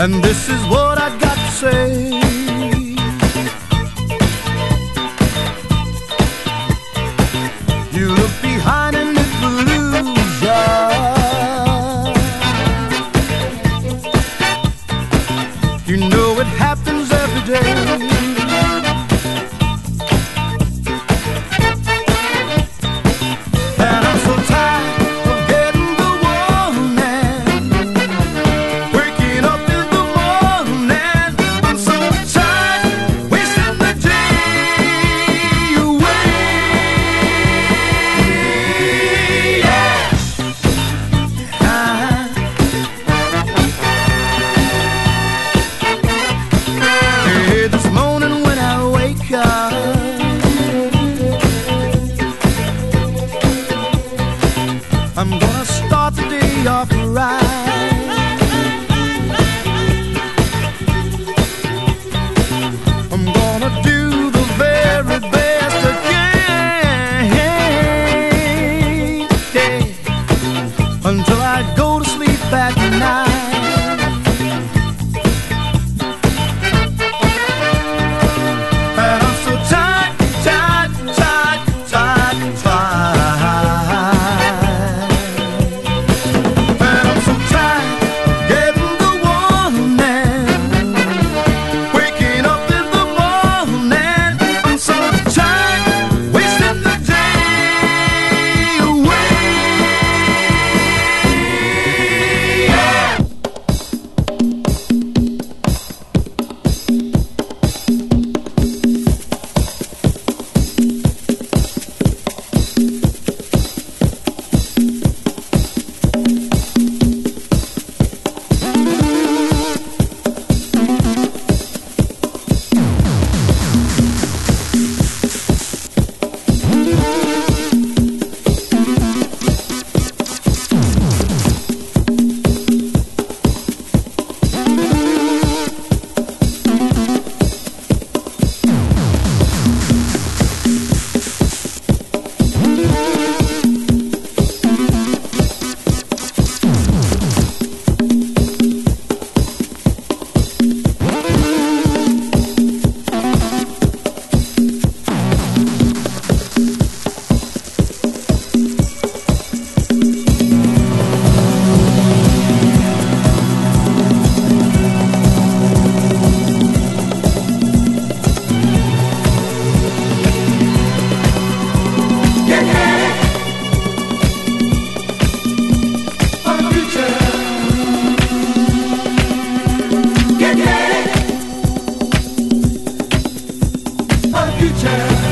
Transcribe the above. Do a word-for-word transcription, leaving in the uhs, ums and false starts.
And this is what I got to say. You look behind and it will lose ya. You know it happens every day. I'm gonna start the day off right. I'm gonna do the very best I can, yeah, until I go to sleep at night. And I'm so tired, tired, tired, tired, tired. Future.